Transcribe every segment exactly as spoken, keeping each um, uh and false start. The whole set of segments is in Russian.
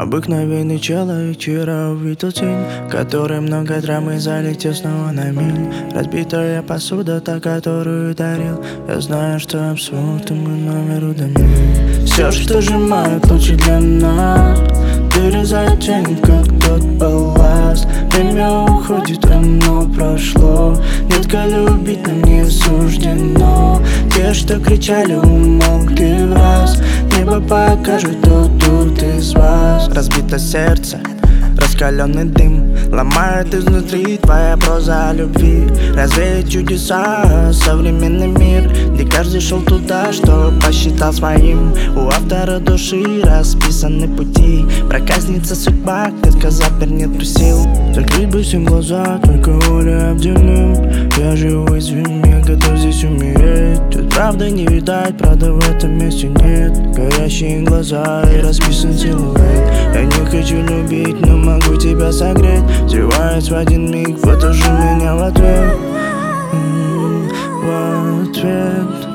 Обыкновенный человек вчера увидел тень, который много драмы залетел снова на миль. Разбитая посуда, та, которую дарил. Я знаю, что абсурд, и мы номер удалили. Все, что сжимает, лучше для нас. Вырезает тень, как тот балласт. Время уходит, оно прошло. Детка, любить нам не суждено. Те, что кричали, умолкли в раз. Небо покажет, кто тут из вас. Разбито сердце, раскаленный дым ломает изнутри твоя проза о любви. Развеет чудеса современный мир, где каждый шел туда, что посчитал своим. У автора души расписаны пути. Проказница судьба, детка, запер, нету сил. Закрыть бы всем глаза, только воля обделим. Я живу, извини, я готов здесь умереть. Тут правда не видать, правда в этом месте нет. Горящие глаза и расписан силуэт. Я не хочу любить, но могу тебя согреть. Взрываясь в один миг, вот уже меня в ответ. М-м-м, в ответ.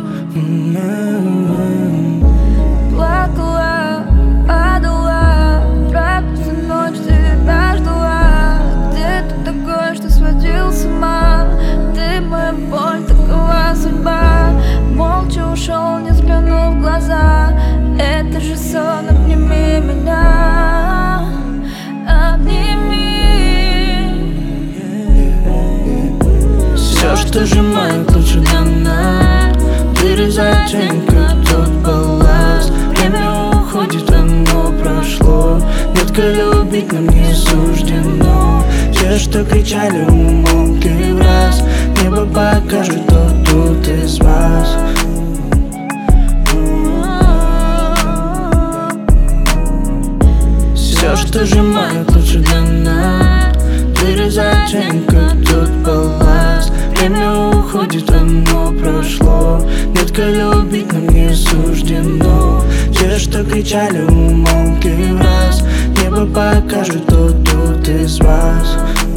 М-м-м. Плакала, падала, правда всю ночь тебя ждала. Где ты такой, что сводил с ума? Ты моя боль, такова судьба. Молча ушел, не взглянув в глаза. Это же сон, обними меня. Все, что сжимает, лучше для нас. Вырезает тень, как тот балласт. Время уходит, оно прошло. Детка, любить нам не суждено. Те, что кричали, умолкли в раз. Небо покажет, кто тут из вас. Все, что сжимает, лучше для нас. Вырезает тень, как тот балласт. Время уходит, оно прошло. Детка, любить нам не суждено. Те, что кричали, умолкли в раз. Небо покажет, кто тут из вас.